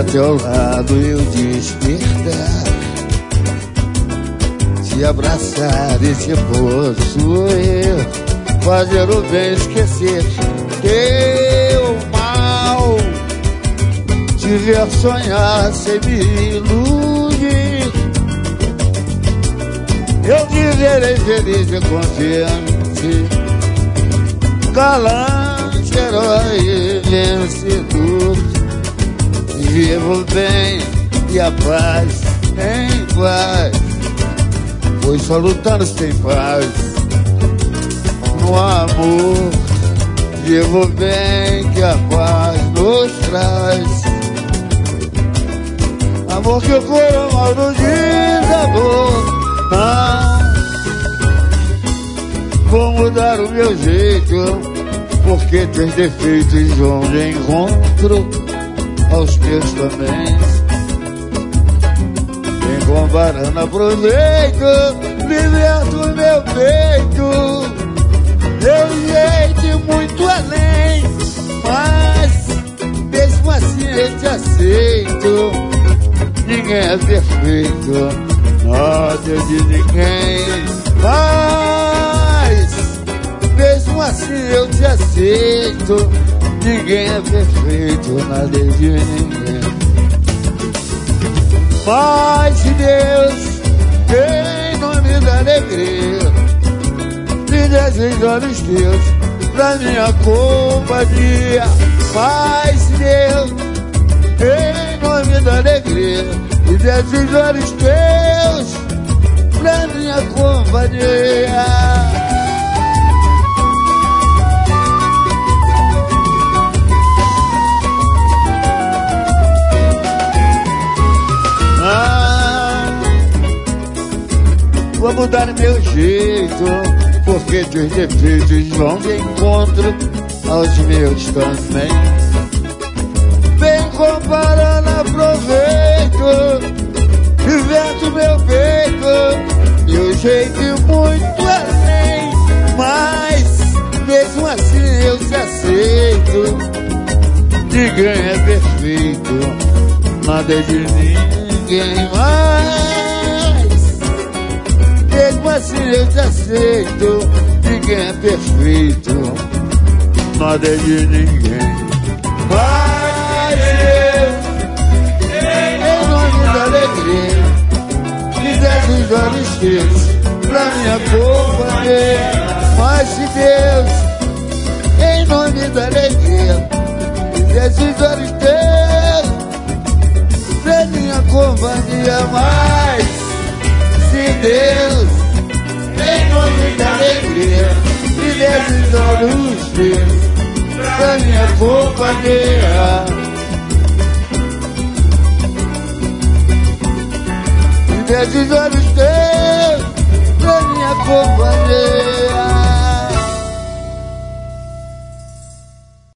teu lado eu despertar, te abraçar e te possuir, fazer o bem, esquecer teu mal, te ver sonhar sem me iludir. Eu te verei feliz e confiante, galante, herói e vencedor. Vivo bem e a paz em paz, pois só lutando sem paz no amor. Vivo bem que a paz nos traz, amor que o coração nos desabou. Não vou mudar o meu jeito, porque teus defeitos vão de encontro aos meus também. Vem comparando, aproveito, liberto o meu peito, meu jeito muito além, mas mesmo assim eu te aceito. Ninguém é perfeito, nada de ninguém, mas mesmo assim eu te aceito. Ninguém é perfeito, nada de ninguém. Mas se Deus, em nome da alegria, me desse os olhos teus pra minha companhia. Mas se Deus, em nome da alegria, me desse os olhos teus pra minha companhia. Vou mudar meu jeito, porque teus defeitos vão de encontro aos meus também. Vem comparando, aproveito, diverto meu peito, meu jeito muito além, mas mesmo assim eu te aceito. Ninguém é perfeito, nada de ninguém mais. Mesmo assim eu te aceito. Ninguém é perfeito, nada é de ninguém. Mas eu, em nome da alegria, me desse os olhos teus pra minha companhia. Mas se Deus, em nome da alegria, me desse os olhos teus pra minha companhia. Mas se Deus, em nome da alegria, me desse os olhos teus pra minha companhia. Me desse os olhos teus pra minha companhia.